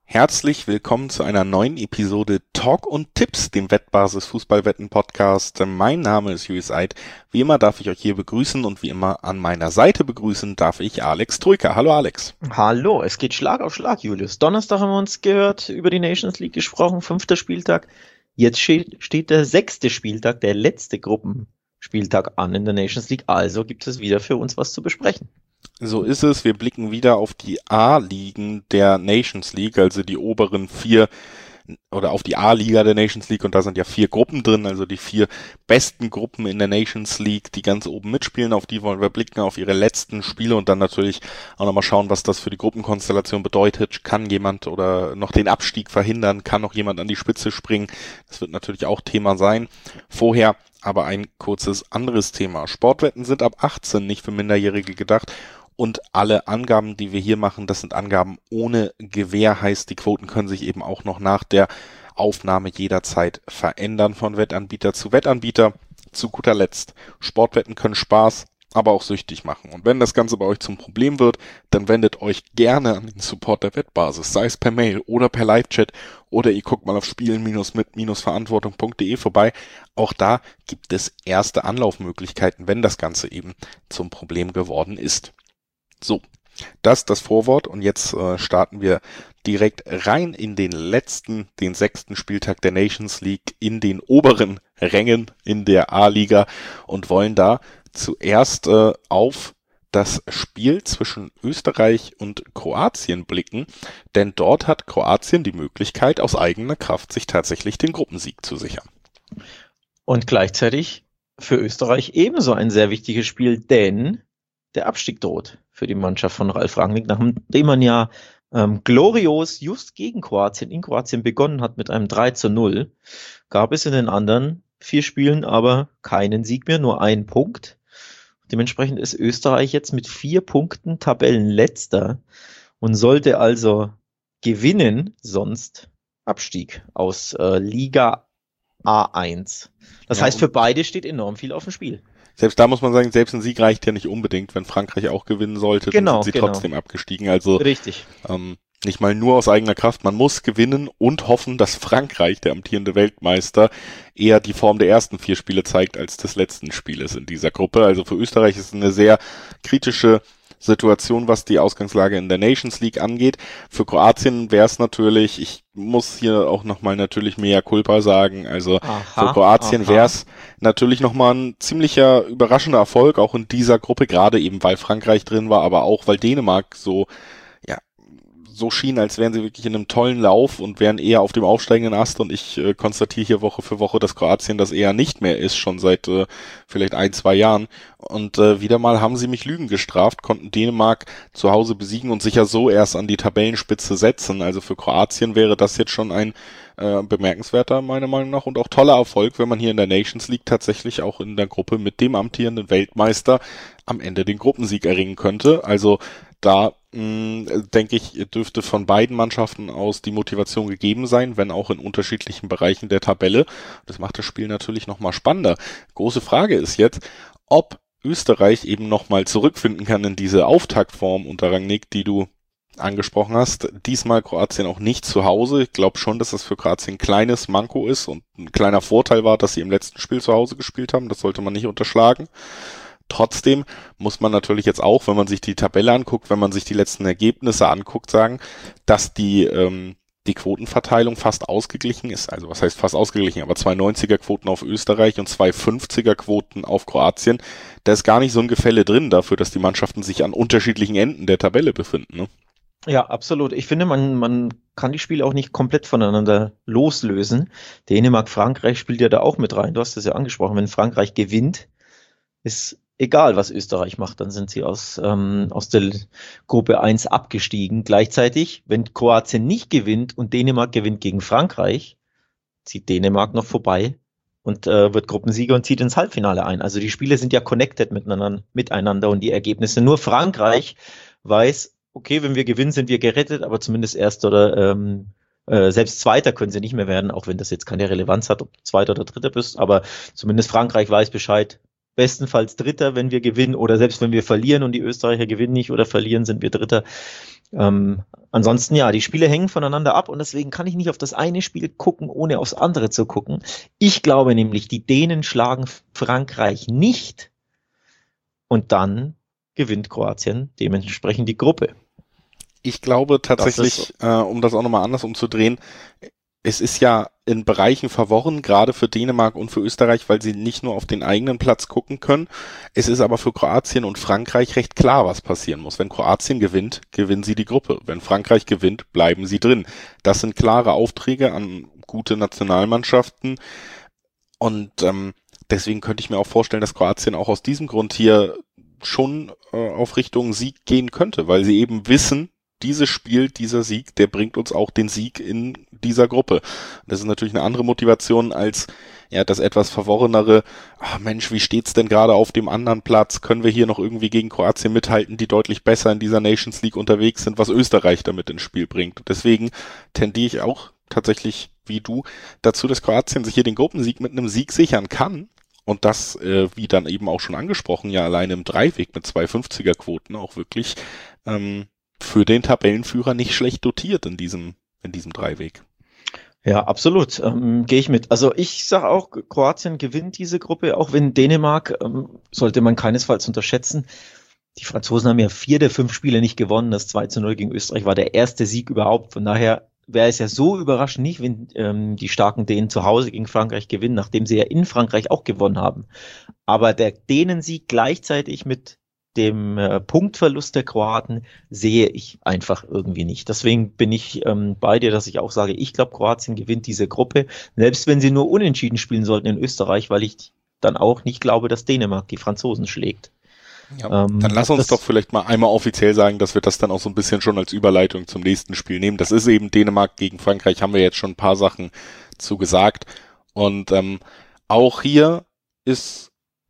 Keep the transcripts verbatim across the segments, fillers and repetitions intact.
Herzlich willkommen zu einer neuen Episode Talk und Tipps, dem Wettbasis Fußballwetten Podcast. Mein Name ist Julius Eid. Wie immer darf ich euch hier begrüßen und wie immer an meiner Seite begrüßen darf ich Alex Troika. Hallo Alex. Hallo, es geht Schlag auf Schlag, Julius. Donnerstag haben wir uns gehört, über die Nations League gesprochen, fünfter Spieltag. Jetzt steht, steht der sechste Spieltag, der letzte Gruppenspieltag an in der Nations League. Also gibt es wieder für uns was zu besprechen. So ist es. Wir blicken wieder auf die A-Ligen der Nations League, also die oberen vier oder auf die A-Liga der Nations League, und da sind ja vier Gruppen drin, also die vier besten Gruppen in der Nations League, die ganz oben mitspielen. Auf die wollen wir blicken, auf ihre letzten Spiele und dann natürlich auch nochmal schauen, was das für die Gruppenkonstellation bedeutet. Kann jemand oder noch den Abstieg verhindern? Kann noch jemand an die Spitze springen? Das wird natürlich auch Thema sein. Vorher aber ein kurzes anderes Thema. Sportwetten sind ab achtzehn nicht für Minderjährige gedacht. Und alle Angaben, die wir hier machen, das sind Angaben ohne Gewähr, heißt, die Quoten können sich eben auch noch nach der Aufnahme jederzeit verändern von Wettanbieter zu Wettanbieter. Zu guter Letzt, Sportwetten können Spaß, aber auch süchtig machen. Und wenn das Ganze bei euch zum Problem wird, dann wendet euch gerne an den Support der Wettbasis, sei es per Mail oder per Live-Chat oder ihr guckt mal auf spielen mit verantwortung punkt de vorbei. Auch da gibt es erste Anlaufmöglichkeiten, wenn das Ganze eben zum Problem geworden ist. So, das ist das Vorwort und jetzt äh, starten wir direkt rein in den letzten, den sechsten Spieltag der Nations League in den oberen Rängen in der A-Liga und wollen da zuerst äh, auf das Spiel zwischen Österreich und Kroatien blicken, denn dort hat Kroatien die Möglichkeit, aus eigener Kraft sich tatsächlich den Gruppensieg zu sichern. Und gleichzeitig für Österreich ebenso ein sehr wichtiges Spiel, denn der Abstieg droht für die Mannschaft von Ralf Rangnick, nachdem man ja ähm, glorios just gegen Kroatien in Kroatien begonnen hat mit einem drei zu null, gab es in den anderen vier Spielen aber keinen Sieg mehr, nur einen Punkt. Dementsprechend ist Österreich jetzt mit vier Punkten Tabellenletzter und sollte also gewinnen, sonst Abstieg aus äh, Liga A eins. Das Ja, heißt, für beide steht enorm viel auf dem Spiel. Selbst da muss man sagen, selbst ein Sieg reicht ja nicht unbedingt. Wenn Frankreich auch gewinnen sollte, Genau, dann sind sie genau. trotzdem abgestiegen. Also Richtig. ähm, nicht mal nur aus eigener Kraft. Man muss gewinnen und hoffen, dass Frankreich, der amtierende Weltmeister, eher die Form der ersten vier Spiele zeigt, als des letzten Spieles in dieser Gruppe. Also für Österreich ist es eine sehr kritische Situation, was die Ausgangslage in der Nations League angeht. Für Kroatien wäre es natürlich, ich muss hier auch nochmal natürlich mea culpa sagen, also Aha, für Kroatien aha. wäre es natürlich nochmal ein ziemlicher überraschender Erfolg, auch in dieser Gruppe, gerade eben weil Frankreich drin war, aber auch weil Dänemark so, ja, so schien, als wären sie wirklich in einem tollen Lauf und wären eher auf dem aufsteigenden Ast, und ich äh, konstatiere hier Woche für Woche, dass Kroatien das eher nicht mehr ist, schon seit äh, vielleicht ein, zwei Jahren. Und äh, wieder mal haben sie mich Lügen gestraft, konnten Dänemark zu Hause besiegen und sich ja so erst an die Tabellenspitze setzen. Also für Kroatien wäre das jetzt schon ein äh, bemerkenswerter, meiner Meinung nach, und auch toller Erfolg, wenn man hier in der Nations League tatsächlich auch in der Gruppe mit dem amtierenden Weltmeister am Ende den Gruppensieg erringen könnte. Also da mh, denke ich, dürfte von beiden Mannschaften aus die Motivation gegeben sein, wenn auch in unterschiedlichen Bereichen der Tabelle. Das macht das Spiel natürlich nochmal spannender. Große Frage ist jetzt, ob Österreich eben nochmal zurückfinden kann in diese Auftaktform unter Rangnick, die du angesprochen hast. Diesmal Kroatien auch nicht zu Hause. Ich glaube schon, dass das für Kroatien ein kleines Manko ist und ein kleiner Vorteil war, dass sie im letzten Spiel zu Hause gespielt haben. Das sollte man nicht unterschlagen. Trotzdem muss man natürlich jetzt auch, wenn man sich die Tabelle anguckt, wenn man sich die letzten Ergebnisse anguckt, sagen, dass die ähm, die Quotenverteilung fast ausgeglichen ist. Also was heißt fast ausgeglichen, aber zwei neunziger-Quoten auf Österreich und zwei fünfziger-Quoten auf Kroatien. Da ist gar nicht so ein Gefälle drin dafür, dass die Mannschaften sich an unterschiedlichen Enden der Tabelle befinden, ne? Ja, absolut. Ich finde, man, man kann die Spiele auch nicht komplett voneinander loslösen. Dänemark, Frankreich spielt ja da auch mit rein. Du hast es ja angesprochen. Wenn Frankreich gewinnt, ist egal, was Österreich macht, dann sind sie aus, ähm, aus der Gruppe eins abgestiegen. Gleichzeitig, wenn Kroatien nicht gewinnt und Dänemark gewinnt gegen Frankreich, zieht Dänemark noch vorbei und äh, wird Gruppensieger und zieht ins Halbfinale ein. Also die Spiele sind ja connected miteinander, miteinander und die Ergebnisse. Nur Frankreich weiß, okay, wenn wir gewinnen, sind wir gerettet, aber zumindest Erster oder ähm, äh, selbst Zweiter können sie nicht mehr werden, auch wenn das jetzt keine Relevanz hat, ob du Zweiter oder Dritter bist, aber zumindest Frankreich weiß Bescheid, bestenfalls Dritter, wenn wir gewinnen, oder selbst wenn wir verlieren und die Österreicher gewinnen nicht oder verlieren, sind wir Dritter. Ähm, ansonsten ja, die Spiele hängen voneinander ab und deswegen kann ich nicht auf das eine Spiel gucken, ohne aufs andere zu gucken. Ich glaube nämlich, die Dänen schlagen Frankreich nicht und dann gewinnt Kroatien dementsprechend die Gruppe. Ich glaube Das ist so. tatsächlich, äh, um das auch nochmal anders umzudrehen, es ist ja in Bereichen verworren, gerade für Dänemark und für Österreich, weil sie nicht nur auf den eigenen Platz gucken können. Es ist aber für Kroatien und Frankreich recht klar, was passieren muss. Wenn Kroatien gewinnt, gewinnen sie die Gruppe. Wenn Frankreich gewinnt, bleiben sie drin. Das sind klare Aufträge an gute Nationalmannschaften. Und ähm, deswegen könnte ich mir auch vorstellen, dass Kroatien auch aus diesem Grund hier schon äh, auf Richtung Sieg gehen könnte, weil sie eben wissen, dieses Spiel, dieser Sieg, der bringt uns auch den Sieg in dieser Gruppe. Das ist natürlich eine andere Motivation als ja das etwas verworrenere, ach Mensch, wie steht's denn gerade auf dem anderen Platz? Können wir hier noch irgendwie gegen Kroatien mithalten, die deutlich besser in dieser Nations League unterwegs sind, was Österreich damit ins Spiel bringt. Deswegen tendiere ich auch tatsächlich, wie du, dazu, dass Kroatien sich hier den Gruppensieg mit einem Sieg sichern kann. Und das, äh, wie dann eben auch schon angesprochen, ja alleine im Dreiweg mit zwei fünfziger Quoten auch wirklich ähm, für den Tabellenführer nicht schlecht dotiert in diesem, in diesem Dreiweg. Ja, absolut. Ähm, gehe ich mit. Also ich sage auch, Kroatien gewinnt diese Gruppe, auch wenn Dänemark, ähm, sollte man keinesfalls unterschätzen. Die Franzosen haben ja vier der fünf Spiele nicht gewonnen. Das zwei zu null gegen Österreich war der erste Sieg überhaupt. Von daher wäre es ja so überraschend nicht, wenn ähm, die starken Dänen zu Hause gegen Frankreich gewinnen, nachdem sie ja in Frankreich auch gewonnen haben. Aber der Dänensieg gleichzeitig mit dem äh, Punktverlust der Kroaten sehe ich einfach irgendwie nicht. Deswegen bin ich ähm, bei dir, dass ich auch sage, ich glaube, Kroatien gewinnt diese Gruppe, selbst wenn sie nur unentschieden spielen sollten in Österreich, weil ich dann auch nicht glaube, dass Dänemark die Franzosen schlägt. Ja, Ähm, dann lass uns das, doch vielleicht mal einmal offiziell sagen, dass wir das dann auch so ein bisschen schon als Überleitung zum nächsten Spiel nehmen. Das ist eben Dänemark gegen Frankreich, haben wir jetzt schon ein paar Sachen zu gesagt. Und ähm, auch hier ist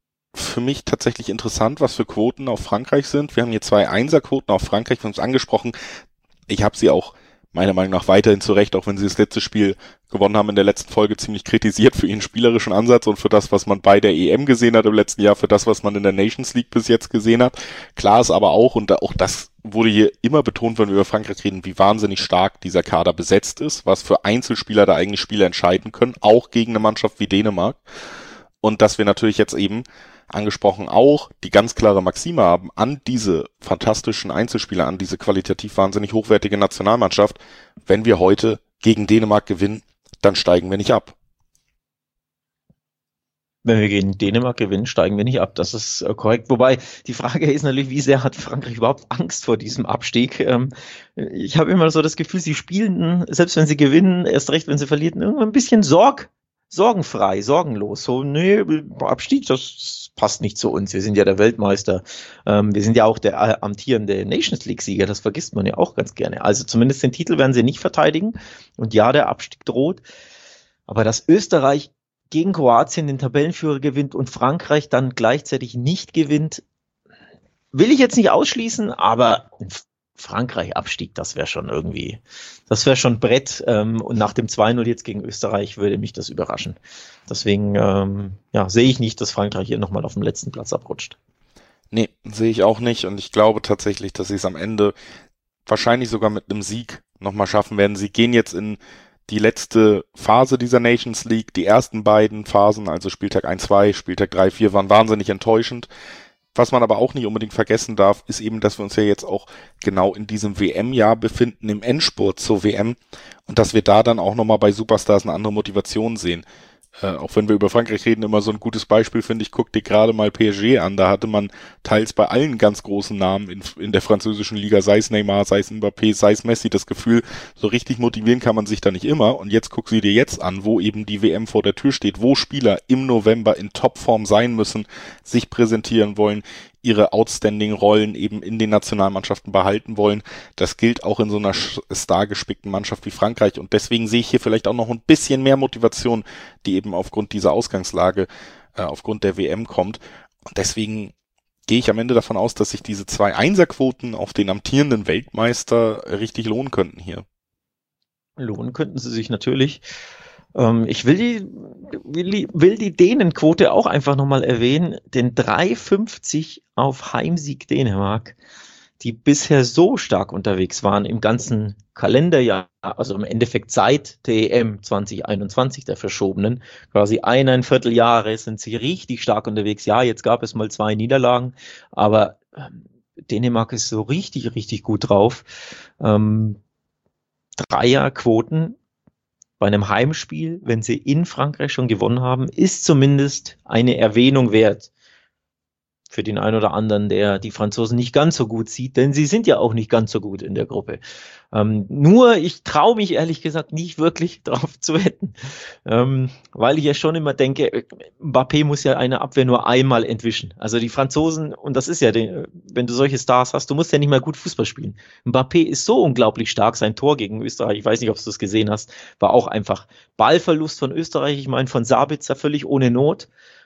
für mich tatsächlich interessant, was für Quoten auf Frankreich sind. Wir haben hier zwei Einserquoten auf Frankreich, wir haben es angesprochen. Ich habe sie auch meiner Meinung nach weiterhin zu Recht, auch wenn sie das letzte Spiel gewonnen haben, in der letzten Folge ziemlich kritisiert für ihren spielerischen Ansatz und für das, was man bei der E M gesehen hat im letzten Jahr, für das, was man in der Nations League bis jetzt gesehen hat. Klar ist aber auch, und auch das wurde hier immer betont, wenn wir über Frankreich reden, wie wahnsinnig stark dieser Kader besetzt ist, was für Einzelspieler da eigentlich Spiele entscheiden können, auch gegen eine Mannschaft wie Dänemark. Und dass wir natürlich jetzt eben angesprochen auch die ganz klare Maxime haben an diese fantastischen Einzelspieler, an diese qualitativ wahnsinnig hochwertige Nationalmannschaft. Wenn wir heute gegen Dänemark gewinnen, dann steigen wir nicht ab. Wenn wir gegen Dänemark gewinnen, steigen wir nicht ab. Das ist äh, korrekt. Wobei die Frage ist natürlich, wie sehr hat Frankreich überhaupt Angst vor diesem Abstieg? Ähm, ich habe immer so das Gefühl, sie spielen, selbst wenn sie gewinnen, erst recht, wenn sie verlieren, irgendwann ein bisschen Sorg, sorgenfrei, sorgenlos. So, nee, Abstieg, das passt nicht zu uns. Wir sind ja der Weltmeister. Ähm, wir sind ja auch der äh, amtierende Nations League-Sieger. Das vergisst man ja auch ganz gerne. Also zumindest den Titel werden sie nicht verteidigen. Und ja, der Abstieg droht. Aber dass Österreich gegen Kroatien den Tabellenführer gewinnt und Frankreich dann gleichzeitig nicht gewinnt, will ich jetzt nicht ausschließen, aber Frankreich-Abstieg, das wäre schon irgendwie, das wäre schon Brett. Ähm, und nach dem zwei null jetzt gegen Österreich würde mich das überraschen. Deswegen ähm, ja, sehe ich nicht, dass Frankreich hier nochmal auf dem letzten Platz abrutscht. Nee, sehe ich auch nicht. Und ich glaube tatsächlich, dass sie es am Ende wahrscheinlich sogar mit einem Sieg nochmal schaffen werden. Sie gehen jetzt in die letzte Phase dieser Nations League. Die ersten beiden Phasen, also Spieltag eins zwei, Spieltag drei vier, waren wahnsinnig enttäuschend. Was man aber auch nicht unbedingt vergessen darf, ist eben, dass wir uns ja jetzt auch genau in diesem W M-Jahr befinden, im Endspurt zur W M, und dass wir da dann auch nochmal bei Superstars eine andere Motivation sehen. Äh, auch wenn wir über Frankreich reden, immer so ein gutes Beispiel, finde ich, guck dir gerade mal P S G an. Da hatte man teils bei allen ganz großen Namen in, in der französischen Liga, sei es Neymar, sei es Mbappé, sei es Messi, das Gefühl, so richtig motivieren kann man sich da nicht immer. Und jetzt guck sie dir jetzt an, wo eben die W M vor der Tür steht, wo Spieler im November in Topform sein müssen, sich präsentieren wollen, ihre outstanding Rollen eben in den Nationalmannschaften behalten wollen. Das gilt auch in so einer stargespickten Mannschaft wie Frankreich. Und deswegen sehe ich hier vielleicht auch noch ein bisschen mehr Motivation, die eben aufgrund dieser Ausgangslage, äh, aufgrund der W M kommt. Und deswegen gehe ich am Ende davon aus, dass sich diese zwei Einserquoten auf den amtierenden Weltmeister richtig lohnen könnten hier. Lohnen könnten sie sich natürlich. Ähm, ich will die, will die, will die Dänenquote auch einfach nochmal erwähnen. Den drei fünfzig auf Heimsieg Dänemark. die bisher so stark unterwegs waren im ganzen Kalenderjahr, also im Endeffekt seit der E M zwanzig einundzwanzig, der verschobenen, quasi eineinviertel Jahre sind sie richtig stark unterwegs. Ja, jetzt gab es mal zwei Niederlagen, aber ähm, Dänemark ist so richtig, richtig gut drauf. Ähm, Dreierquoten bei einem Heimspiel, wenn sie in Frankreich schon gewonnen haben, ist zumindest eine Erwähnung wert. Für den einen oder anderen, der die Franzosen nicht ganz so gut sieht, denn sie sind ja auch nicht ganz so gut in der Gruppe. Ähm, nur, ich traue mich ehrlich gesagt nicht wirklich drauf zu wetten, ähm, weil ich ja schon immer denke, Mbappé muss ja eine Abwehr nur einmal entwischen. Also die Franzosen, und das ist ja, die, wenn du solche Stars hast, du musst ja nicht mal gut Fußball spielen. Mbappé ist so unglaublich stark, sein Tor gegen Österreich, ich weiß nicht, ob du es gesehen hast, war auch einfach Ballverlust von Österreich, ich meine von Sabitzer völlig ohne Not.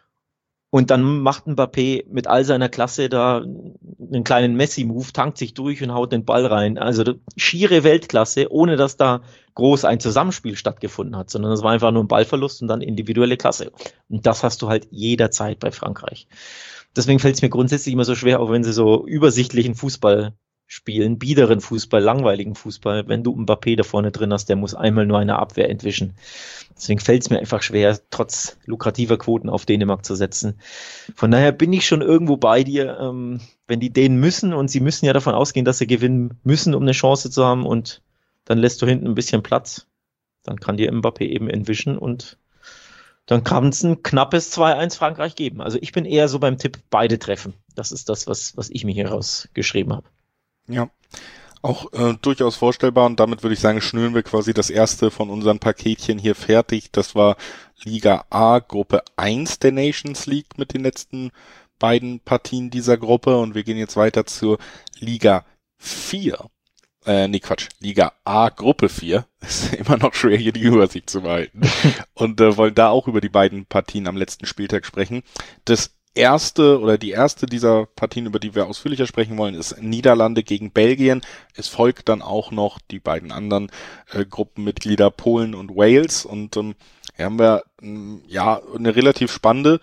Und dann macht Mbappé mit all seiner Klasse da einen kleinen Messi-Move, tankt sich durch und haut den Ball rein. Also schiere Weltklasse, ohne dass da groß ein Zusammenspiel stattgefunden hat, sondern es war einfach nur ein Ballverlust und dann individuelle Klasse. Und das hast du halt jederzeit bei Frankreich. Deswegen fällt es mir grundsätzlich immer so schwer, auch wenn sie so übersichtlichen Fußball spielen, biederen Fußball, langweiligen Fußball, wenn du Mbappé da vorne drin hast, der muss einmal nur eine Abwehr entwischen. Deswegen fällt es mir einfach schwer, trotz lukrativer Quoten auf Dänemark zu setzen. Von daher bin ich schon irgendwo bei dir, ähm, wenn die Dänen müssen, und sie müssen ja davon ausgehen, dass sie gewinnen müssen, um eine Chance zu haben, und dann lässt du hinten ein bisschen Platz, dann kann dir Mbappé eben entwischen und dann kann es ein knappes zwei eins Frankreich geben. Also ich bin eher so beim Tipp, beide treffen. Das ist das, was, was ich mir hier rausgeschrieben habe. Ja, auch äh, durchaus vorstellbar, und damit würde ich sagen, schnüren wir quasi das erste von unseren Paketchen hier fertig. Das war Liga A, Gruppe eins der Nations League mit den letzten beiden Partien dieser Gruppe, und wir gehen jetzt weiter zur Liga vier. Äh, nee, Quatsch, Liga A, Gruppe vier. Ist immer noch schwer, hier die Übersicht zu behalten. Und äh, wollen da auch über die beiden Partien am letzten Spieltag sprechen. Das erste oder die erste dieser Partien, über die wir ausführlicher sprechen wollen, ist Niederlande gegen Belgien. Es folgt dann auch noch die beiden anderen äh, Gruppenmitglieder Polen und Wales, und ähm, hier haben wir ähm, ja eine relativ spannende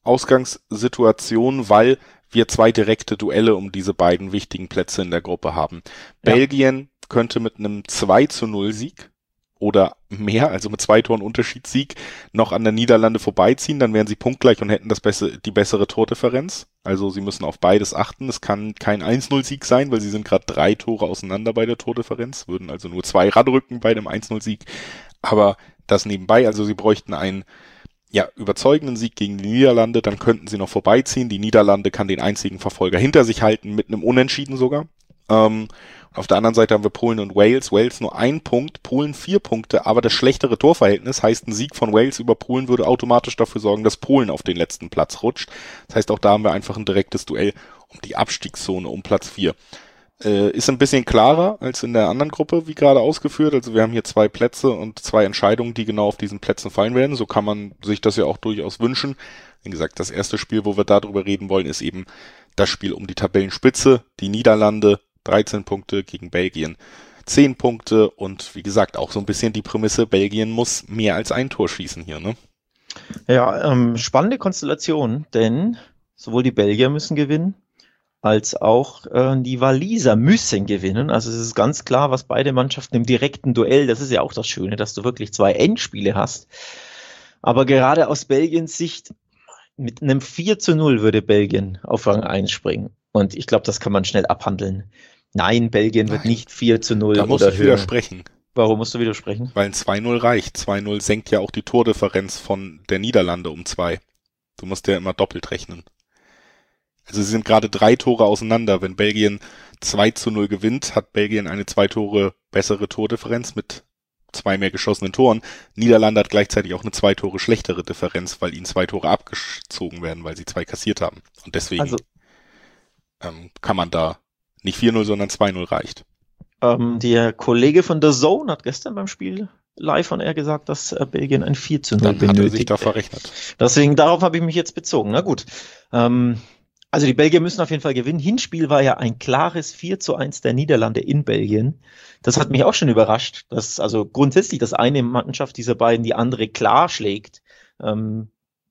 Ausgangssituation, weil wir zwei direkte Duelle um diese beiden wichtigen Plätze in der Gruppe haben. Ja. Belgien könnte mit einem zwei zu null Sieg oder mehr, also mit zwei Toren Unterschiedssieg, noch an der Niederlande vorbeiziehen, dann wären sie punktgleich und hätten das bessere, die bessere Tordifferenz. Also sie müssen auf beides achten. Es kann kein eins null Sieg sein, weil sie sind gerade drei Tore auseinander bei der Tordifferenz, würden also nur zwei ranrücken bei dem eins null Sieg. Aber das nebenbei, also sie bräuchten einen ja, überzeugenden Sieg gegen die Niederlande, dann könnten sie noch vorbeiziehen. Die Niederlande kann den einzigen Verfolger hinter sich halten, mit einem Unentschieden sogar. Ähm, Auf der anderen Seite haben wir Polen und Wales. Wales nur ein Punkt, Polen vier Punkte, aber das schlechtere Torverhältnis heißt, ein Sieg von Wales über Polen würde automatisch dafür sorgen, dass Polen auf den letzten Platz rutscht. Das heißt, auch da haben wir einfach ein direktes Duell um die Abstiegszone, um Platz vier. Äh, ist ein bisschen klarer als in der anderen Gruppe, wie gerade ausgeführt. Also wir haben hier zwei Plätze und zwei Entscheidungen, die genau auf diesen Plätzen fallen werden. So kann man sich das ja auch durchaus wünschen. Wie gesagt, das erste Spiel, wo wir darüber reden wollen, ist eben das Spiel um die Tabellenspitze. Die Niederlande dreizehn Punkte gegen Belgien zehn Punkte, und wie gesagt auch so ein bisschen die Prämisse, Belgien muss mehr als ein Tor schießen hier, ne? Ja, ähm, spannende Konstellation, denn sowohl die Belgier müssen gewinnen, als auch äh, die Waliser müssen gewinnen. Also es ist ganz klar, was beide Mannschaften im direkten Duell, das ist ja auch das Schöne, dass du wirklich zwei Endspiele hast. Aber gerade aus Belgiens Sicht, mit einem vier zu null würde Belgien auf Rang eins springen. Und ich glaube, das kann man schnell abhandeln. Nein, Belgien Nein. wird nicht vier zu null da oder höher. Da musst du widersprechen. Warum musst du widersprechen? Weil ein zwei null reicht. zwei null senkt ja auch die Tordifferenz von der Niederlande um zwei. Du musst ja immer doppelt rechnen. Also sie sind gerade drei Tore auseinander. Wenn Belgien zwei zu null gewinnt, hat Belgien eine zwei Tore bessere Tordifferenz mit zwei mehr geschossenen Toren. Niederlande hat gleichzeitig auch eine zwei Tore schlechtere Differenz, weil ihnen zwei Tore abgezogen werden, weil sie zwei kassiert haben. Und deswegen also, ähm, kann man da nicht vier null, sondern zwei null reicht. Ähm, der Kollege von The Zone hat gestern beim Spiel live von er gesagt, dass äh, Belgien ein vier zu null benötigt. Dann hat er sich da verrechnet. Deswegen, darauf habe ich mich jetzt bezogen. Na gut. Ähm, also die Belgier müssen auf jeden Fall gewinnen. Hinspiel war ja ein klares vier zu eins der Niederlande in Belgien. Das hat mich auch schon überrascht, dass also grundsätzlich das eine Mannschaft dieser beiden die andere klar schlägt. Ähm,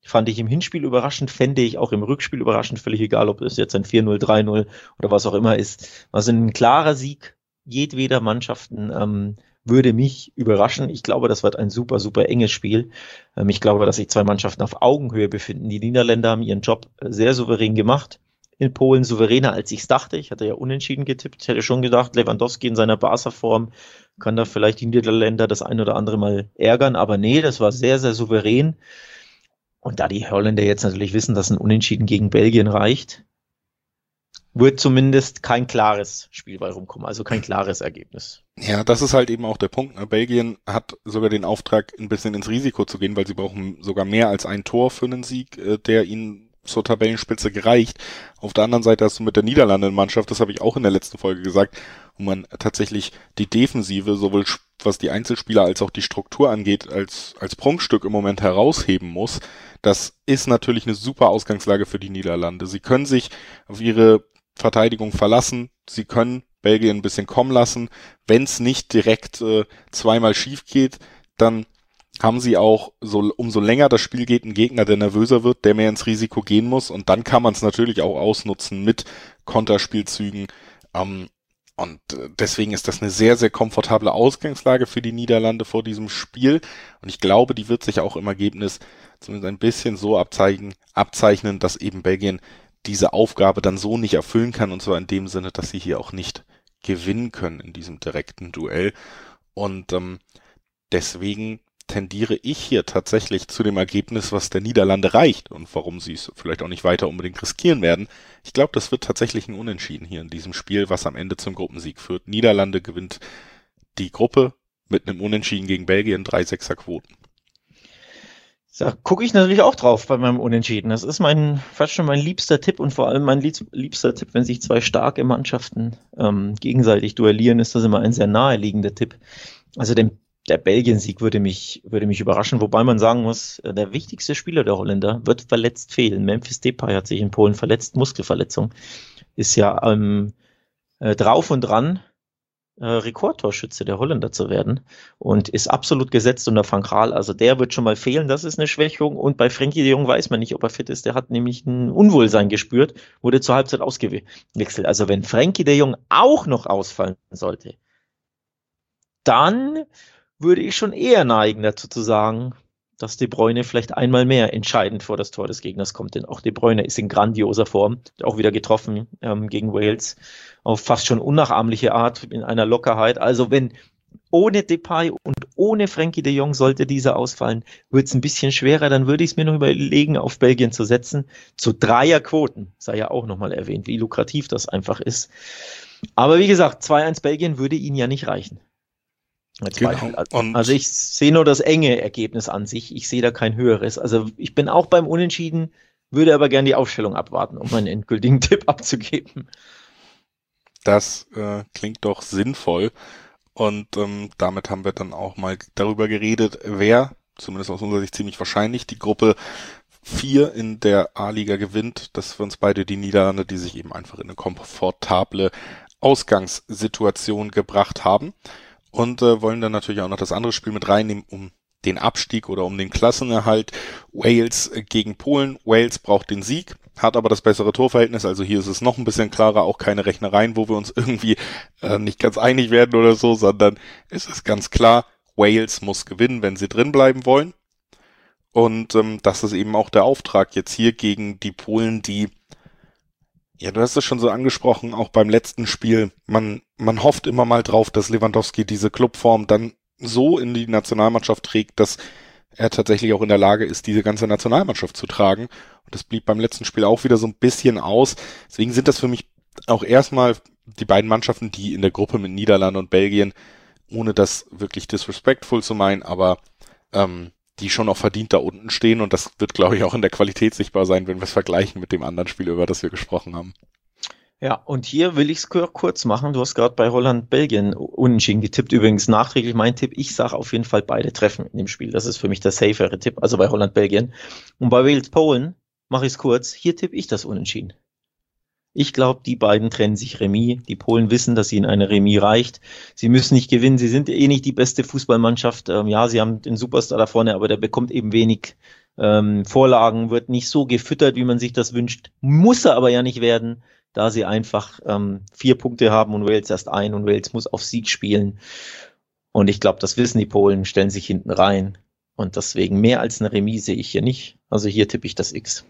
Fand ich im Hinspiel überraschend, fände ich auch im Rückspiel überraschend, völlig egal, ob es jetzt ein vier null, drei null oder was auch immer ist. Also ein klarer Sieg jedweder Mannschaften ähm, würde mich überraschen. Ich glaube, das wird ein super, super enges Spiel. Ähm, ich glaube, dass sich zwei Mannschaften auf Augenhöhe befinden. Die Niederländer haben ihren Job sehr souverän gemacht. In Polen souveräner, als ich es dachte. Ich hatte ja unentschieden getippt. Ich hätte schon gedacht, Lewandowski in seiner Barca-Form kann da vielleicht die Niederländer das ein oder andere Mal ärgern. Aber nee, das war sehr, sehr souverän. Und da die Holländer jetzt natürlich wissen, dass ein Unentschieden gegen Belgien reicht, wird zumindest kein klares Spiel bei rumkommen, also kein klares Ergebnis. Ja, das ist halt eben auch der Punkt. Ne? Belgien hat sogar den Auftrag, ein bisschen ins Risiko zu gehen, weil sie brauchen sogar mehr als ein Tor für einen Sieg, äh, der ihnen zur Tabellenspitze gereicht. Auf der anderen Seite hast du mit der Niederlande-Mannschaft, das habe ich auch in der letzten Folge gesagt, wo man tatsächlich die Defensive, sowohl was die Einzelspieler als auch die Struktur angeht, als als Prunkstück im Moment herausheben muss. Das ist natürlich eine super Ausgangslage für die Niederlande. Sie können sich auf ihre Verteidigung verlassen, sie können Belgien ein bisschen kommen lassen. Wenn es nicht direkt äh, zweimal schief geht, dann haben sie auch, so umso länger das Spiel geht, einen Gegner, der nervöser wird, der mehr ins Risiko gehen muss. Und dann kann man es natürlich auch ausnutzen mit Konterspielzügen. Ähm, und deswegen ist das eine sehr, sehr komfortable Ausgangslage für die Niederlande vor diesem Spiel. Und ich glaube, die wird sich auch im Ergebnis zumindest ein bisschen so abzeichnen, abzeichnen, dass eben Belgien diese Aufgabe dann so nicht erfüllen kann. Und zwar in dem Sinne, dass sie hier auch nicht gewinnen können in diesem direkten Duell. Und ähm, deswegen tendiere ich hier tatsächlich zu dem Ergebnis, was der Niederlande reicht und warum sie es vielleicht auch nicht weiter unbedingt riskieren werden. Ich glaube, das wird tatsächlich ein Unentschieden hier in diesem Spiel, was am Ende zum Gruppensieg führt. Niederlande gewinnt die Gruppe mit einem Unentschieden gegen Belgien, drei Komma sechser Quoten. Da gucke ich natürlich auch drauf bei meinem Unentschieden. Das ist mein fast schon mein liebster Tipp und vor allem mein liebster Tipp, wenn sich zwei starke Mannschaften ähm, gegenseitig duellieren, ist das immer ein sehr naheliegender Tipp. Also den Der Belgien-Sieg würde mich, würde mich überraschen, wobei man sagen muss, der wichtigste Spieler der Holländer wird verletzt fehlen. Memphis Depay hat sich in Polen verletzt, Muskelverletzung, ist ja ähm, äh, drauf und dran, äh, Rekordtorschütze der Holländer zu werden und ist absolut gesetzt unter Van Gaal. Also der wird schon mal fehlen, das ist eine Schwächung. Und bei Frenkie de Jong weiß man nicht, ob er fit ist. Der hat nämlich ein Unwohlsein gespürt, wurde zur Halbzeit ausgewechselt. Also wenn Frenkie de Jong auch noch ausfallen sollte, dann würde ich schon eher neigen dazu zu sagen, dass De Bruyne vielleicht einmal mehr entscheidend vor das Tor des Gegners kommt. Denn auch De Bruyne ist in grandioser Form, auch wieder getroffen ähm, gegen Wales, auf fast schon unnachahmliche Art, in einer Lockerheit. Also wenn ohne Depay und ohne Frenkie de Jong sollte dieser ausfallen, wird es ein bisschen schwerer, dann würde ich es mir noch überlegen, auf Belgien zu setzen. Zu Dreierquoten, sei ja auch nochmal erwähnt, wie lukrativ das einfach ist. Aber wie gesagt, zwei eins Belgien würde ihnen ja nicht reichen. Genau. Und also ich sehe nur das enge Ergebnis an sich. Ich sehe da kein höheres. Also ich bin auch beim Unentschieden, würde aber gerne die Aufstellung abwarten, um meinen endgültigen Tipp abzugeben. Das äh, klingt doch sinnvoll. Und ähm, damit haben wir dann auch mal darüber geredet, wer, zumindest aus unserer Sicht ziemlich wahrscheinlich, die Gruppe vier in der A-Liga gewinnt. Das ist für uns beide die Niederlande, die sich eben einfach in eine komfortable Ausgangssituation gebracht haben. Und äh, wollen dann natürlich auch noch das andere Spiel mit reinnehmen, um den Abstieg oder um den Klassenerhalt. Wales gegen Polen. Wales braucht den Sieg, hat aber das bessere Torverhältnis. Also hier ist es noch ein bisschen klarer, auch keine Rechnereien, wo wir uns irgendwie äh, nicht ganz einig werden oder so, sondern es ist ganz klar, Wales muss gewinnen, wenn sie drin bleiben wollen. Und ähm, das ist eben auch der Auftrag jetzt hier gegen die Polen, die, ja, du hast es schon so angesprochen, auch beim letzten Spiel, man man hofft immer mal drauf, dass Lewandowski diese Clubform dann so in die Nationalmannschaft trägt, dass er tatsächlich auch in der Lage ist, diese ganze Nationalmannschaft zu tragen. Und das blieb beim letzten Spiel auch wieder so ein bisschen aus. Deswegen sind das für mich auch erstmal die beiden Mannschaften, die in der Gruppe mit Niederlande und Belgien, ohne das wirklich disrespectful zu meinen, aber ähm, die schon auch verdient da unten stehen. Und das wird, glaube ich, auch in der Qualität sichtbar sein, wenn wir es vergleichen mit dem anderen Spiel, über das wir gesprochen haben. Ja, und hier will ich es kurz machen. Du hast gerade bei Holland-Belgien unentschieden getippt. Übrigens nachträglich mein Tipp. Ich sage auf jeden Fall beide treffen in dem Spiel. Das ist für mich der safere Tipp, also bei Holland-Belgien. Und bei Wales-Polen mache ich es kurz. Hier tippe ich das Unentschieden. Ich glaube, die beiden trennen sich Remis. Die Polen wissen, dass ihnen eine Remis reicht. Sie müssen nicht gewinnen. Sie sind eh nicht die beste Fußballmannschaft. Ähm, ja, sie haben den Superstar da vorne, aber der bekommt eben wenig Ähm, Vorlagen wird nicht so gefüttert, wie man sich das wünscht. Muss er aber ja nicht werden, da sie einfach ähm, vier Punkte haben und Wales erst ein und Wales muss auf Sieg spielen. Und ich glaube, das wissen die Polen, stellen sich hinten rein. Und deswegen mehr als eine Remis sehe ich hier nicht. Also hier tippe ich das X.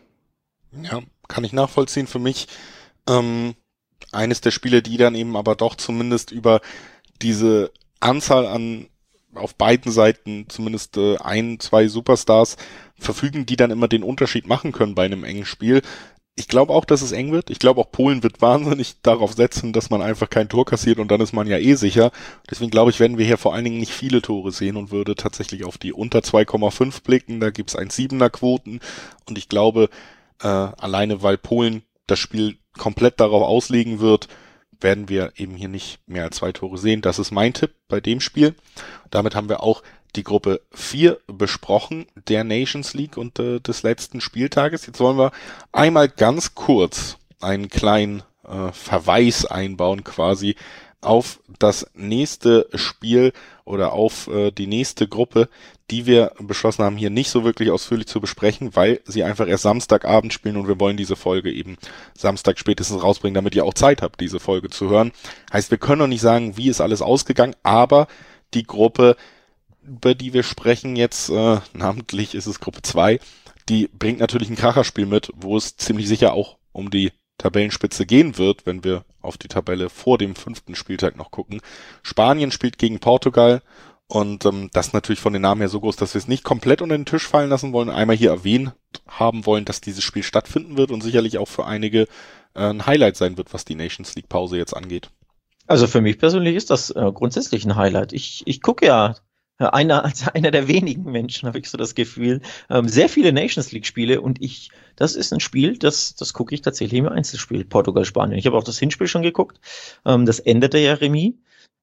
Ja, kann ich nachvollziehen. Für mich ähm, eines der Spiele, die dann eben aber doch zumindest über diese Anzahl an auf beiden Seiten zumindest äh, ein, zwei Superstars verfügen, die dann immer den Unterschied machen können bei einem engen Spiel. Ich glaube auch, dass es eng wird. Ich glaube auch, Polen wird wahnsinnig darauf setzen, dass man einfach kein Tor kassiert und dann ist man ja eh sicher. Deswegen glaube ich, werden wir hier vor allen Dingen nicht viele Tore sehen und würde tatsächlich auf die unter zwei Komma fünf blicken. Da gibt's eins Komma siebener Quoten und ich glaube, äh, alleine weil Polen das Spiel komplett darauf auslegen wird, werden wir eben hier nicht mehr als zwei Tore sehen. Das ist mein Tipp bei dem Spiel. Damit haben wir auch die Gruppe vier besprochen, der Nations League und äh, des letzten Spieltages. Jetzt wollen wir einmal ganz kurz einen kleinen äh, Verweis einbauen quasi auf das nächste Spiel oder auf äh, die nächste Gruppe, die wir beschlossen haben, hier nicht so wirklich ausführlich zu besprechen, weil sie einfach erst Samstagabend spielen und wir wollen diese Folge eben Samstag spätestens rausbringen, damit ihr auch Zeit habt, diese Folge zu hören. Heißt, wir können noch nicht sagen, wie ist alles ausgegangen, aber die Gruppe, über die wir sprechen jetzt, äh, namentlich ist es Gruppe zwei, die bringt natürlich ein Kracherspiel mit, wo es ziemlich sicher auch um die Tabellenspitze gehen wird, wenn wir auf die Tabelle vor dem fünften Spieltag noch gucken. Spanien spielt gegen Portugal und ähm, das natürlich von den Namen her so groß, dass wir es nicht komplett unter den Tisch fallen lassen wollen, einmal hier erwähnt haben wollen, dass dieses Spiel stattfinden wird und sicherlich auch für einige äh, ein Highlight sein wird, was die Nations League Pause jetzt angeht. Also für mich persönlich ist das äh, grundsätzlich ein Highlight. Ich, ich gucke ja einer, als einer der wenigen Menschen, habe ich so das Gefühl, ähm, sehr viele Nations League Spiele und ich, das ist ein Spiel, das, das gucke ich tatsächlich im Einzelspiel, Portugal, Spanien. Ich habe auch das Hinspiel schon geguckt, ähm, das endete ja Remis,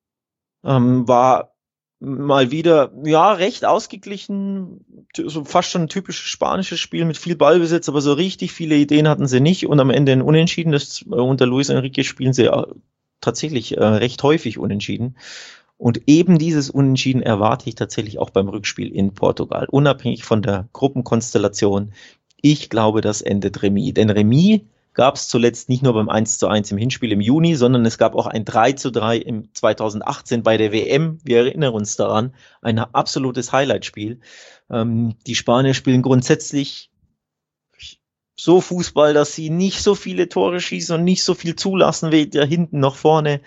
ähm, war mal wieder, ja, recht ausgeglichen, so fast schon ein typisches spanisches Spiel mit viel Ballbesitz, aber so richtig viele Ideen hatten sie nicht und am Ende ein Unentschieden, das äh, unter Luis Enrique spielen sie ja tatsächlich äh, recht häufig unentschieden. Und eben dieses Unentschieden erwarte ich tatsächlich auch beim Rückspiel in Portugal, unabhängig von der Gruppenkonstellation. Ich glaube, das endet Remis. Denn Remis gab es zuletzt nicht nur beim eins zu eins im Hinspiel im Juni, sondern es gab auch ein drei zu drei im zweitausendachtzehn bei der W M. Wir erinnern uns daran, ein absolutes Highlightspiel. Ähm, die Spanier spielen grundsätzlich so Fußball, dass sie nicht so viele Tore schießen und nicht so viel zulassen, weder hinten noch vorne.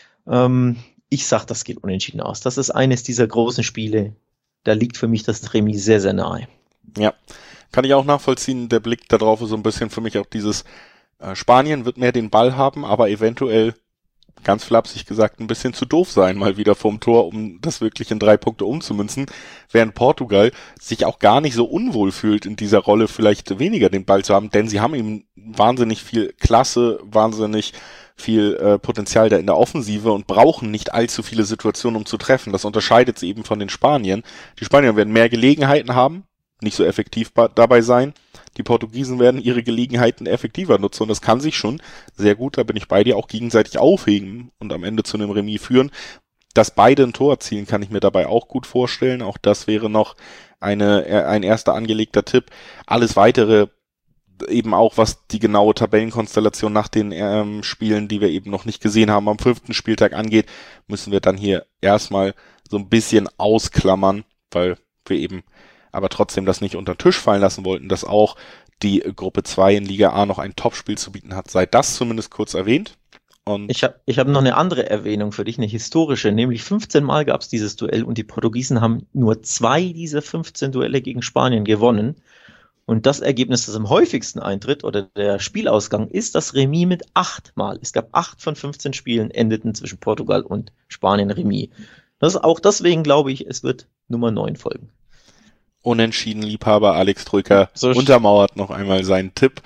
Ähm, Ich sag, das geht unentschieden aus. Das ist eines dieser großen Spiele. Da liegt für mich das Remis sehr, sehr nahe. Ja, kann ich auch nachvollziehen. Der Blick darauf ist so ein bisschen für mich auch dieses, äh, Spanien wird mehr den Ball haben, aber eventuell, ganz flapsig gesagt, ein bisschen zu doof sein, mal wieder vorm Tor, um das wirklich in drei Punkte umzumünzen, während Portugal sich auch gar nicht so unwohl fühlt, in dieser Rolle vielleicht weniger den Ball zu haben, denn sie haben eben wahnsinnig viel Klasse, wahnsinnig viel äh, Potenzial da in der Offensive und brauchen nicht allzu viele Situationen, um zu treffen. Das unterscheidet sie eben von den Spaniern. Die Spanier werden mehr Gelegenheiten haben, nicht so effektiv ba- dabei sein. Die Portugiesen werden ihre Gelegenheiten effektiver nutzen und das kann sich schon sehr gut, da bin ich bei dir, auch gegenseitig aufhegen und am Ende zu einem Remis führen. Dass beide ein Tor erzielen, kann ich mir dabei auch gut vorstellen. Auch das wäre noch eine ein erster angelegter Tipp. Alles Weitere eben auch, was die genaue Tabellenkonstellation nach den ähm, Spielen, die wir eben noch nicht gesehen haben, am fünften Spieltag angeht, müssen wir dann hier erstmal so ein bisschen ausklammern, weil wir eben aber trotzdem das nicht unter den Tisch fallen lassen wollten, dass auch die Gruppe zwei in Liga A noch ein Topspiel zu bieten hat. Sei das zumindest kurz erwähnt. Und ich habe ich hab noch eine andere Erwähnung für dich, eine historische, nämlich fünfzehn Mal gab es dieses Duell und die Portugiesen haben nur zwei dieser fünfzehn Duelle gegen Spanien gewonnen. Und das Ergebnis, das am häufigsten eintritt, oder der Spielausgang, ist das Remis mit acht Mal. Es gab acht von fünfzehn Spielen, endeten zwischen Portugal und Spanien Remis. Das, auch deswegen glaube ich, es wird Nummer neun folgen. Unentschieden Liebhaber Alex Troika So untermauert noch einmal seinen Tipp.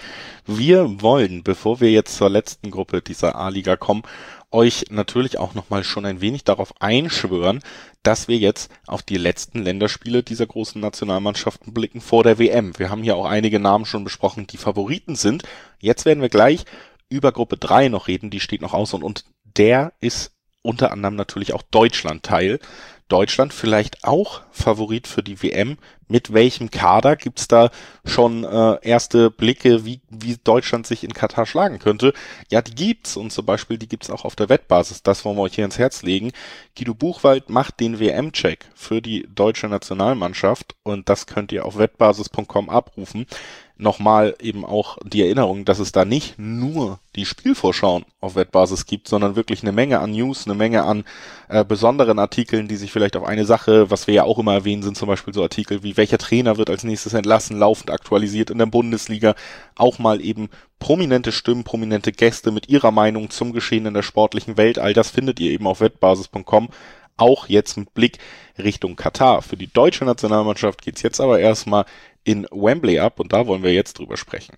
Wir wollen, bevor wir jetzt zur letzten Gruppe dieser A-Liga kommen, euch natürlich auch nochmal schon ein wenig darauf einschwören, dass wir jetzt auf die letzten Länderspiele dieser großen Nationalmannschaften blicken vor der W M. Wir haben hier auch einige Namen schon besprochen, die Favoriten sind. Jetzt werden wir gleich über Gruppe drei noch reden, die steht noch aus und, und der ist unter anderem natürlich auch Deutschland teil. Deutschland vielleicht auch Favorit für die W M. Mit welchem Kader? Gibt's da schon äh, erste Blicke, wie, wie Deutschland sich in Katar schlagen könnte? Ja, die gibt's, und zum Beispiel die gibt's auch auf der Wettbasis. Das wollen wir euch hier ins Herz legen. Guido Buchwald macht den W M-Check für die deutsche Nationalmannschaft, und das könnt ihr auf wettbasis punkt com abrufen. Nochmal eben auch die Erinnerung, dass es da nicht nur die Spielvorschauen auf Wettbasis gibt, sondern wirklich eine Menge an News, eine Menge an äh, besonderen Artikeln, die sich vielleicht auf eine Sache, was wir ja auch immer erwähnen, sind zum Beispiel so Artikel wie: welcher Trainer wird als nächstes entlassen, laufend aktualisiert in der Bundesliga, auch mal eben prominente Stimmen, prominente Gäste mit ihrer Meinung zum Geschehen in der sportlichen Welt. All das findet ihr eben auf wettbasis punkt com. Auch jetzt mit Blick Richtung Katar. Für die deutsche Nationalmannschaft geht's jetzt aber erstmal in Wembley ab, und da wollen wir jetzt drüber sprechen.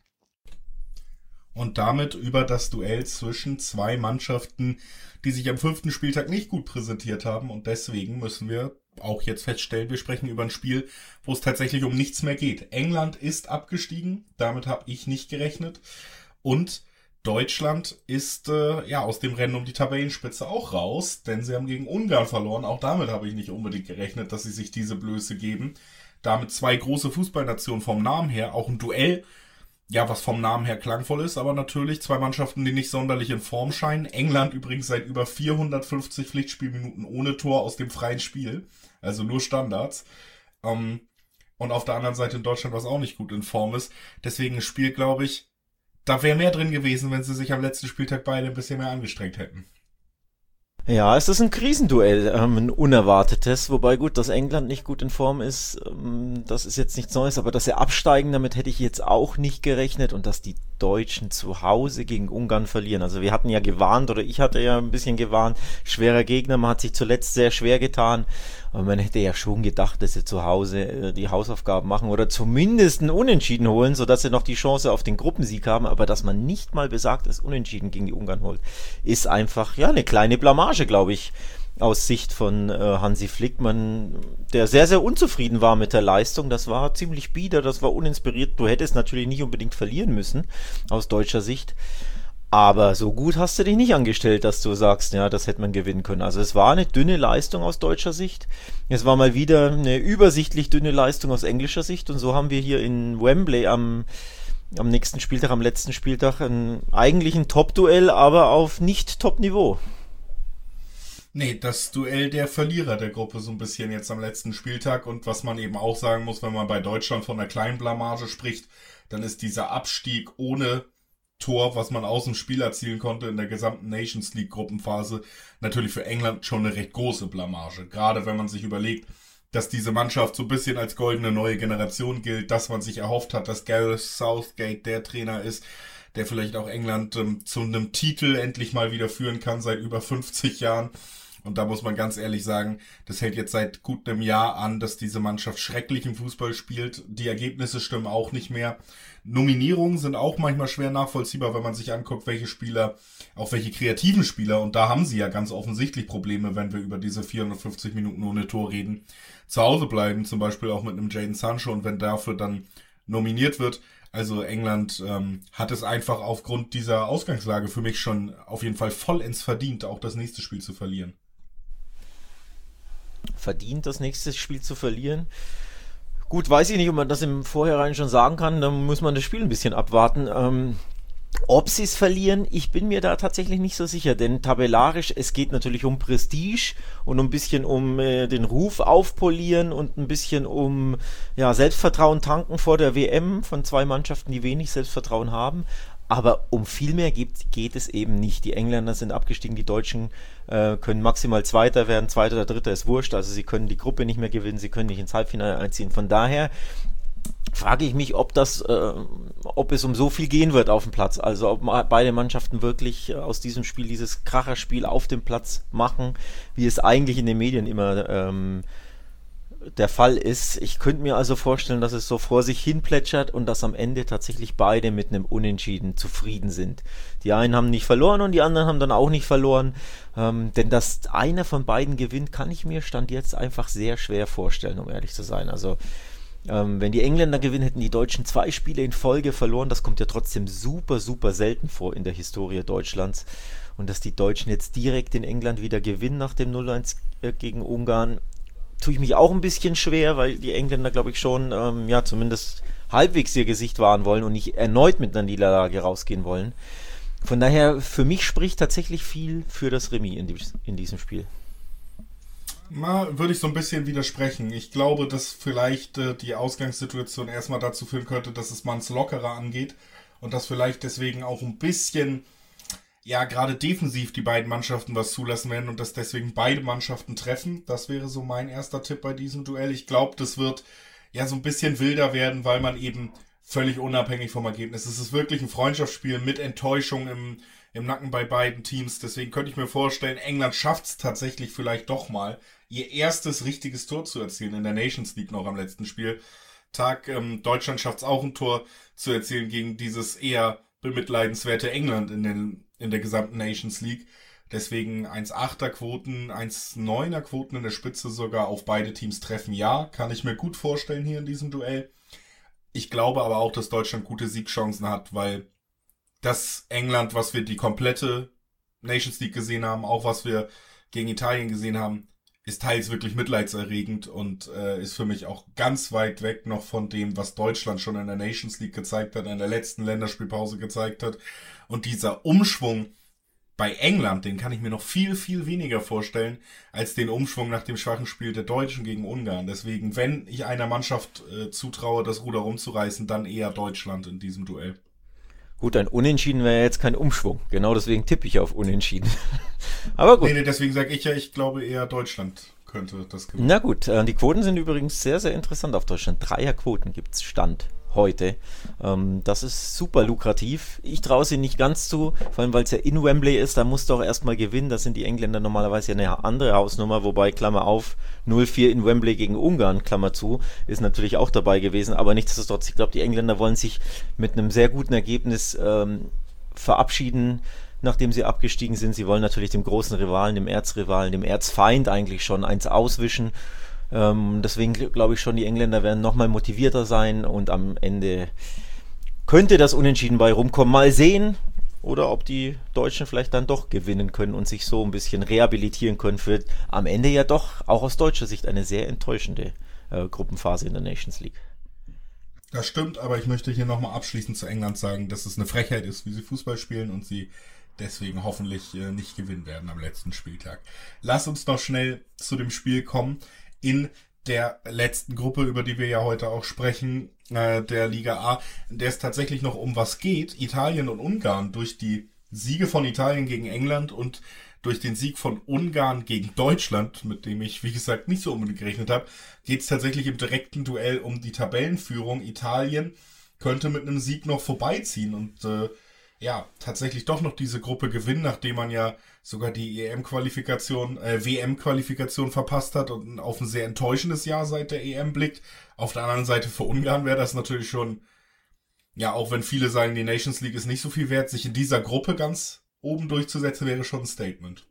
Und damit über das Duell zwischen zwei Mannschaften, die sich am fünften Spieltag nicht gut präsentiert haben, und deswegen müssen wir auch jetzt feststellen, wir sprechen über ein Spiel, wo es tatsächlich um nichts mehr geht. England ist abgestiegen, damit habe ich nicht gerechnet, und Deutschland ist äh, ja aus dem Rennen um die Tabellenspitze auch raus, denn sie haben gegen Ungarn verloren. Auch damit habe ich nicht unbedingt gerechnet, dass sie sich diese Blöße geben. Damit zwei große Fußballnationen vom Namen her, auch ein Duell, ja, was vom Namen her klangvoll ist, aber natürlich zwei Mannschaften, die nicht sonderlich in Form scheinen. England übrigens seit über vierhundertfünfzig Pflichtspielminuten ohne Tor aus dem freien Spiel, also nur Standards. Ähm, und auf der anderen Seite in Deutschland, was auch nicht gut in Form ist. Deswegen ein Spiel, glaube ich, da wäre mehr drin gewesen, wenn sie sich am letzten Spieltag beide ein bisschen mehr angestrengt hätten. Ja, es ist ein Krisenduell, ähm, ein unerwartetes, wobei gut, dass England nicht gut in Form ist, ähm, das ist jetzt nichts Neues, aber dass sie absteigen, damit hätte ich jetzt auch nicht gerechnet, und dass die Deutschen zu Hause gegen Ungarn verlieren. Also wir hatten ja gewarnt, oder ich hatte ja ein bisschen gewarnt, schwerer Gegner, man hat sich zuletzt sehr schwer getan, aber man hätte ja schon gedacht, dass sie zu Hause äh, die Hausaufgaben machen oder zumindest einen Unentschieden holen, sodass sie noch die Chance auf den Gruppensieg haben, aber dass man nicht mal besagtes Unentschieden gegen die Ungarn holt, ist einfach, ja, eine kleine Blamage, glaube ich, aus Sicht von äh, Hansi Flick, man, der sehr, sehr unzufrieden war mit der Leistung. Das war ziemlich bieder, das war uninspiriert. Du hättest natürlich nicht unbedingt verlieren müssen, aus deutscher Sicht. Aber so gut hast du dich nicht angestellt, dass du sagst, ja, das hätte man gewinnen können. Also es war eine dünne Leistung aus deutscher Sicht. Es war mal wieder eine übersichtlich dünne Leistung aus englischer Sicht. Und so haben wir hier in Wembley am am nächsten Spieltag, am letzten Spieltag, ein, eigentlich ein Top-Duell, aber auf nicht Top-Niveau. Nee, das Duell der Verlierer der Gruppe so ein bisschen jetzt am letzten Spieltag. Und was man eben auch sagen muss, wenn man bei Deutschland von einer kleinen Blamage spricht, dann ist dieser Abstieg ohne Tor, was man aus dem Spiel erzielen konnte in der gesamten Nations League Gruppenphase, natürlich für England schon eine recht große Blamage. Gerade wenn man sich überlegt, dass diese Mannschaft so ein bisschen als goldene neue Generation gilt, dass man sich erhofft hat, dass Gareth Southgate der Trainer ist, der vielleicht auch England ähm, zu einem Titel endlich mal wieder führen kann seit über fünfzig Jahren. Und da muss man ganz ehrlich sagen, das hält jetzt seit gut einem Jahr an, dass diese Mannschaft schrecklichen Fußball spielt. Die Ergebnisse stimmen auch nicht mehr. Nominierungen sind auch manchmal schwer nachvollziehbar, wenn man sich anguckt, welche Spieler, auch welche kreativen Spieler, und da haben sie ja ganz offensichtlich Probleme, wenn wir über diese vierhundertfünfzig Minuten ohne Tor reden, zu Hause bleiben, zum Beispiel auch mit einem Jadon Sancho, und wenn dafür dann nominiert wird. Also England ähm, hat es einfach aufgrund dieser Ausgangslage für mich schon auf jeden Fall vollends verdient, auch das nächste Spiel zu verlieren. Verdient, das nächste Spiel zu verlieren? Gut, weiß ich nicht, ob man das im Vorhinein schon sagen kann, dann muss man das Spiel ein bisschen abwarten. Ähm, ob sie es verlieren, ich bin mir da tatsächlich nicht so sicher, denn tabellarisch, es geht natürlich um Prestige und ein bisschen um äh, den Ruf aufpolieren und ein bisschen um ja, Selbstvertrauen tanken vor der W M von zwei Mannschaften, die wenig Selbstvertrauen haben. Aber um viel mehr geht, geht es eben nicht. Die Engländer sind abgestiegen, die Deutschen äh, können maximal Zweiter werden, Zweiter oder Dritter ist wurscht. Also sie können die Gruppe nicht mehr gewinnen, sie können nicht ins Halbfinale einziehen. Von daher frage ich mich, ob das, äh, ob es um so viel gehen wird auf dem Platz. Also ob beide Mannschaften wirklich aus diesem Spiel dieses Kracherspiel auf dem Platz machen, wie es eigentlich in den Medien immer ähm, der Fall ist. Ich könnte mir also vorstellen, dass es so vor sich hin plätschert und dass am Ende tatsächlich beide mit einem Unentschieden zufrieden sind. Die einen haben nicht verloren und die anderen haben dann auch nicht verloren. Ähm, denn dass einer von beiden gewinnt, kann ich mir Stand jetzt einfach sehr schwer vorstellen, um ehrlich zu sein. Also Ähm, wenn die Engländer gewinnen, hätten die Deutschen zwei Spiele in Folge verloren. Das kommt ja trotzdem super, super selten vor in der Historie Deutschlands. Und dass die Deutschen jetzt direkt in England wieder gewinnen nach dem null eins gegen Ungarn, tue ich mich auch ein bisschen schwer, weil die Engländer, glaube ich, schon, ähm, ja, zumindest halbwegs ihr Gesicht wahren wollen und nicht erneut mit einer Niederlage rausgehen wollen. Von daher, für mich spricht tatsächlich viel für das Remis in, die, in diesem Spiel. Na, würde ich so ein bisschen widersprechen. Ich glaube, dass vielleicht äh, die Ausgangssituation erstmal dazu führen könnte, dass es man's lockerer angeht und dass vielleicht deswegen auch ein bisschen, ja, gerade defensiv die beiden Mannschaften was zulassen werden und dass deswegen beide Mannschaften treffen. Das wäre so mein erster Tipp bei diesem Duell. Ich glaube, das wird ja so ein bisschen wilder werden, weil man eben völlig unabhängig vom Ergebnis. Es ist wirklich ein Freundschaftsspiel mit Enttäuschung im, im Nacken bei beiden Teams. Deswegen könnte ich mir vorstellen, England schafft es tatsächlich vielleicht doch mal, ihr erstes richtiges Tor zu erzielen in der Nations League noch am letzten Spieltag. Ähm, Deutschland schafft es auch, ein Tor zu erzielen gegen dieses eher bemitleidenswerte England in, den, in der gesamten Nations League. Deswegen eins Komma achter Quoten, eins Komma neuner Quoten in der Spitze sogar auf beide Teams treffen. Ja, kann ich mir gut vorstellen hier in diesem Duell. Ich glaube aber auch, dass Deutschland gute Siegchancen hat, weil das England, was wir die komplette Nations League gesehen haben, auch was wir gegen Italien gesehen haben, ist teils wirklich mitleidserregend und äh, ist für mich auch ganz weit weg noch von dem, was Deutschland schon in der Nations League gezeigt hat, in der letzten Länderspielpause gezeigt hat. Und dieser Umschwung bei England, den kann ich mir noch viel, viel weniger vorstellen, als den Umschwung nach dem schwachen Spiel der Deutschen gegen Ungarn. Deswegen, wenn ich einer Mannschaft äh, zutraue, das Ruder rumzureißen, dann eher Deutschland in diesem Duell. Gut, ein Unentschieden wäre jetzt kein Umschwung. Genau deswegen tippe ich auf Unentschieden. Aber gut. Nee, nee, deswegen sage ich ja, ich glaube eher Deutschland könnte das gewinnen. Na gut, äh, die Quoten sind übrigens sehr, sehr interessant auf Deutschland. Dreierquoten gibt's Stand heute. Ähm, das ist super lukrativ. Ich traue sie nicht ganz zu, vor allem weil es ja in Wembley ist, da musst du auch erstmal gewinnen. Da sind die Engländer normalerweise ja eine andere Hausnummer, wobei, Klammer auf, null vier in Wembley gegen Ungarn, Klammer zu, ist natürlich auch dabei gewesen, aber nichtsdestotrotz, ich glaube, die Engländer wollen sich mit einem sehr guten Ergebnis ähm, verabschieden, nachdem sie abgestiegen sind. Sie wollen natürlich dem großen Rivalen, dem Erzrivalen, dem Erzfeind eigentlich schon eins auswischen. Ähm, deswegen glaube ich schon, die Engländer werden nochmal motivierter sein und am Ende könnte das Unentschieden bei rumkommen. Mal sehen, oder ob die Deutschen vielleicht dann doch gewinnen können und sich so ein bisschen rehabilitieren können für am Ende ja doch auch aus deutscher Sicht eine sehr enttäuschende äh, Gruppenphase in der Nations League. Das stimmt, aber ich möchte hier nochmal abschließend zu England sagen, dass es eine Frechheit ist, wie sie Fußball spielen und sie deswegen hoffentlich äh, nicht gewinnen werden am letzten Spieltag. Lass uns noch schnell zu dem Spiel kommen in der letzten Gruppe, über die wir ja heute auch sprechen, äh, der Liga A, in der es tatsächlich noch um was geht. Italien und Ungarn durch die Siege von Italien gegen England und durch den Sieg von Ungarn gegen Deutschland, mit dem ich, wie gesagt, nicht so unbedingt gerechnet habe, geht es tatsächlich im direkten Duell um die Tabellenführung. Italien könnte mit einem Sieg noch vorbeiziehen und äh, ja, tatsächlich doch noch diese Gruppe gewinnen, nachdem man ja sogar die E M-Qualifikation, äh, W M-Qualifikation verpasst hat und auf ein sehr enttäuschendes Jahr seit der E M blickt. Auf der anderen Seite für Ungarn wäre das natürlich schon, ja, auch wenn viele sagen, die Nations League ist nicht so viel wert, sich in dieser Gruppe ganz oben durchzusetzen, wäre schon ein Statement.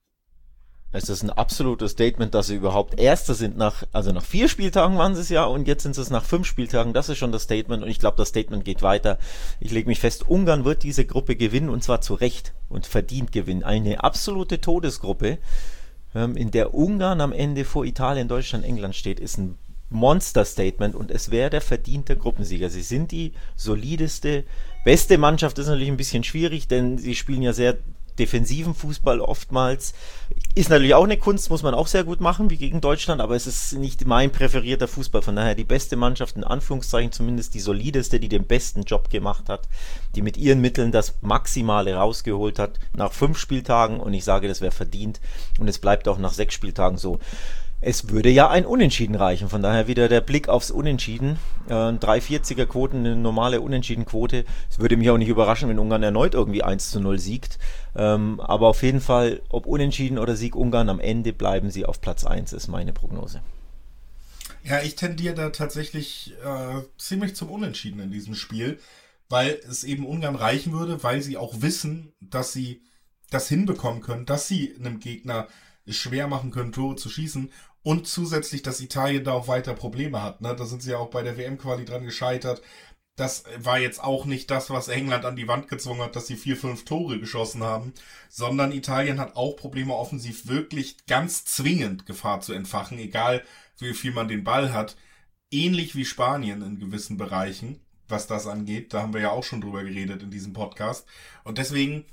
Es ist ein absolutes Statement, dass sie überhaupt Erster sind nach, also nach vier Spieltagen waren sie es ja und jetzt sind sie es nach fünf Spieltagen. Das ist schon das Statement und ich glaube, das Statement geht weiter. Ich lege mich fest, Ungarn wird diese Gruppe gewinnen und zwar zu Recht und verdient gewinnen. Eine absolute Todesgruppe, ähm, in der Ungarn am Ende vor Italien, Deutschland, England steht, ist ein Monster-Statement und es wäre der verdiente Gruppensieger. Sie sind die solideste, beste Mannschaft, ist natürlich ein bisschen schwierig, denn sie spielen ja sehr defensiven Fußball oftmals. Ist natürlich auch eine Kunst, muss man auch sehr gut machen, wie gegen Deutschland, aber es ist nicht mein präferierter Fußball. Von daher die beste Mannschaft, in Anführungszeichen zumindest die solideste, die den besten Job gemacht hat, die mit ihren Mitteln das Maximale rausgeholt hat nach fünf Spieltagen und ich sage, das wäre verdient und es bleibt auch nach sechs Spieltagen so. Es würde ja ein Unentschieden reichen, von daher wieder der Blick aufs Unentschieden. Äh, drei vierziger Quoten, eine normale Unentschieden-Quote. Es würde mich auch nicht überraschen, wenn Ungarn erneut irgendwie eins zu null siegt. Ähm, aber auf jeden Fall, ob Unentschieden oder Sieg Ungarn, am Ende bleiben sie auf Platz eins, ist meine Prognose. Ja, ich tendiere da tatsächlich äh, ziemlich zum Unentschieden in diesem Spiel, weil es eben Ungarn reichen würde, weil sie auch wissen, dass sie das hinbekommen können, dass sie einem Gegner schwer machen können, Tore zu schießen Und zusätzlich, dass Italien da auch weiter Probleme hat. Ne? Da sind sie ja auch bei der W M-Quali dran gescheitert. Das war jetzt auch nicht das, was England an die Wand gezwungen hat, dass sie vier, fünf Tore geschossen haben, sondern Italien hat auch Probleme, offensiv wirklich ganz zwingend Gefahr zu entfachen, egal wie viel man den Ball hat. Ähnlich wie Spanien in gewissen Bereichen, was das angeht. Da haben wir ja auch schon drüber geredet in diesem Podcast. Und deswegen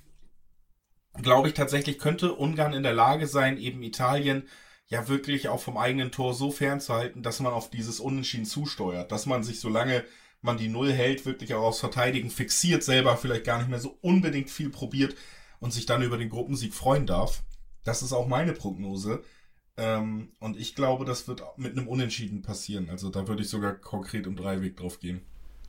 glaube ich tatsächlich, könnte Ungarn in der Lage sein, eben Italien ja wirklich auch vom eigenen Tor so fernzuhalten, dass man auf dieses Unentschieden zusteuert, dass man sich, solange man die Null hält, wirklich auch aufs Verteidigen fixiert, selber vielleicht gar nicht mehr so unbedingt viel probiert und sich dann über den Gruppensieg freuen darf. Das ist auch meine Prognose. Ähm, und ich glaube, das wird mit einem Unentschieden passieren. Also da würde ich sogar konkret im Dreiweg drauf gehen.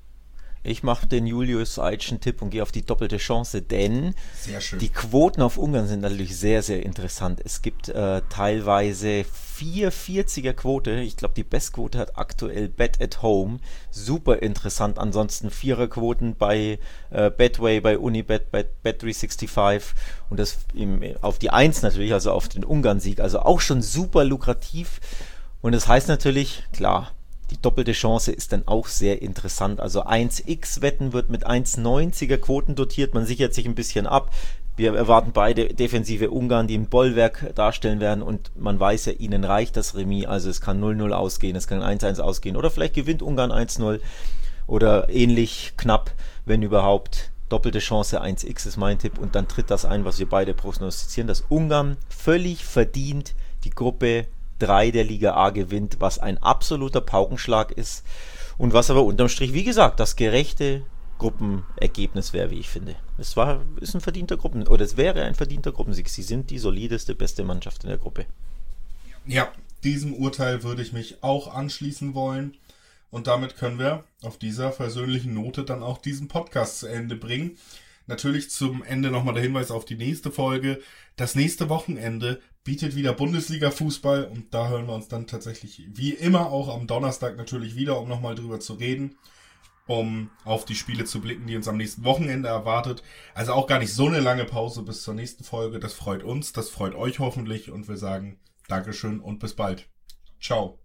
Ich mache den Julius Eitschen Tipp und gehe auf die doppelte Chance, denn Sehr schön. Die Quoten auf Ungarn sind natürlich sehr, sehr interessant. Es gibt äh, teilweise vier vierziger Quote. Ich glaube, die Bestquote hat aktuell Bet at Home. Super interessant. Ansonsten Viererquoten bei äh, Betway, bei Unibet, bei Bet dreihundertfünfundsechzig und das im, auf die Eins natürlich, also auf den Ungarn-Sieg. Also auch schon super lukrativ. Und das heißt natürlich, klar, die doppelte Chance ist dann auch sehr interessant. Also eins X Wetten wird mit eins neunziger Quoten dotiert. Man sichert sich ein bisschen ab. Wir erwarten beide defensive Ungarn, die ein Bollwerk darstellen werden. Und man weiß ja, ihnen reicht das Remis. Also es kann null null ausgehen, es kann eins eins ausgehen. Oder vielleicht gewinnt Ungarn eins null. Oder ähnlich knapp, wenn überhaupt. Doppelte Chance eins X ist mein Tipp. Und dann tritt das ein, was wir beide prognostizieren, dass Ungarn völlig verdient die Gruppe drei der Liga A gewinnt, was ein absoluter Paukenschlag ist und was aber unterm Strich, wie gesagt, das gerechte Gruppenergebnis wäre, wie ich finde. Es war, ist ein verdienter Gruppen, oder es wäre ein verdienter Gruppensieg. Sie sind die solideste, beste Mannschaft in der Gruppe. Ja, diesem Urteil würde ich mich auch anschließen wollen und damit können wir auf dieser versöhnlichen Note dann auch diesen Podcast zu Ende bringen. Natürlich zum Ende nochmal der Hinweis auf die nächste Folge. Das nächste Wochenende bietet wieder Bundesliga-Fußball und da hören wir uns dann tatsächlich wie immer auch am Donnerstag natürlich wieder, um nochmal drüber zu reden, um auf die Spiele zu blicken, die uns am nächsten Wochenende erwartet. Also auch gar nicht so eine lange Pause bis zur nächsten Folge. Das freut uns, das freut euch hoffentlich und wir sagen Dankeschön und bis bald. Ciao.